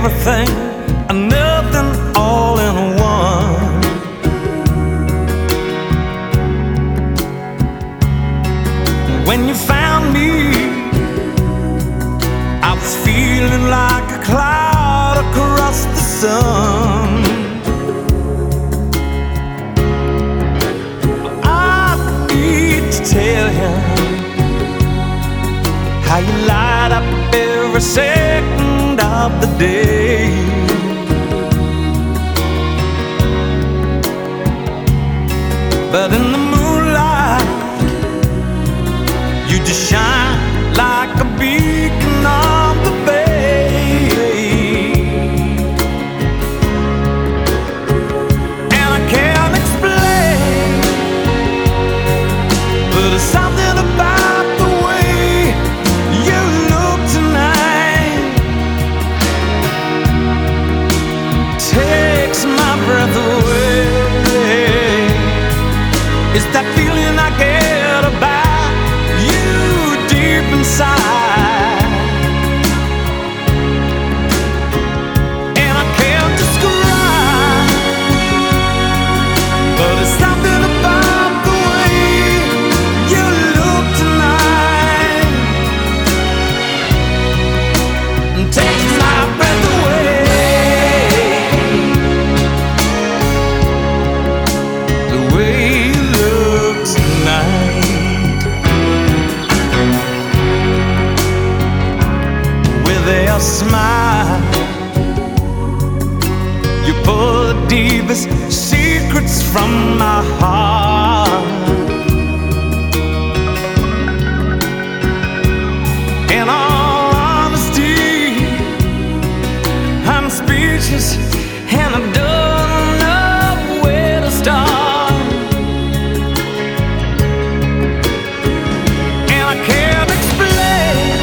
everything and nothing all in one. When you found me, I was feeling like a cloud across the sun. I need to tell you how you light up every second of the day. But in the moonlight, you just shine like a beacon on the bay. And I can't explain, but there's something about the way you look tonight takes my breath away. It's that feeling I get about you deep inside, and I can't describe, but it's something about the way you look tonight and takes my breath away. The way you look tonight, with a smile, you pull the deepest secrets from my heart. In all honesty, I'm speechless and I don't know where to start. And I can't explain,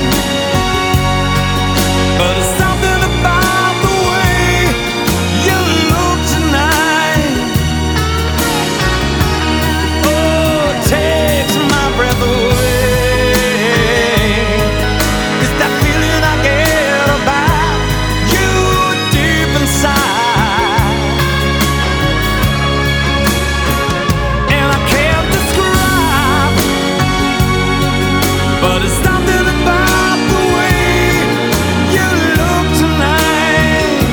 but it's something about the way you look tonight. Oh, it takes my breath away. It's that feeling I get about you deep inside, and I can't describe, but it's something about the way you look tonight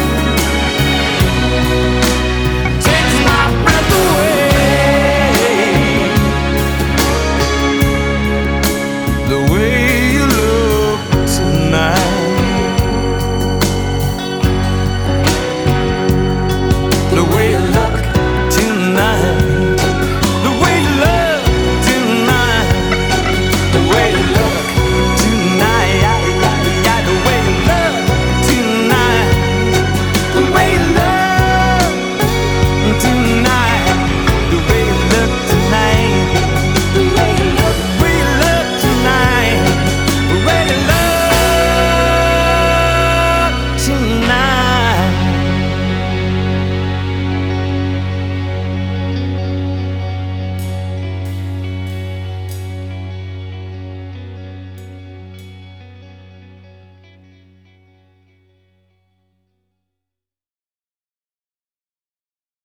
takes my breath away. The way you look tonight, the way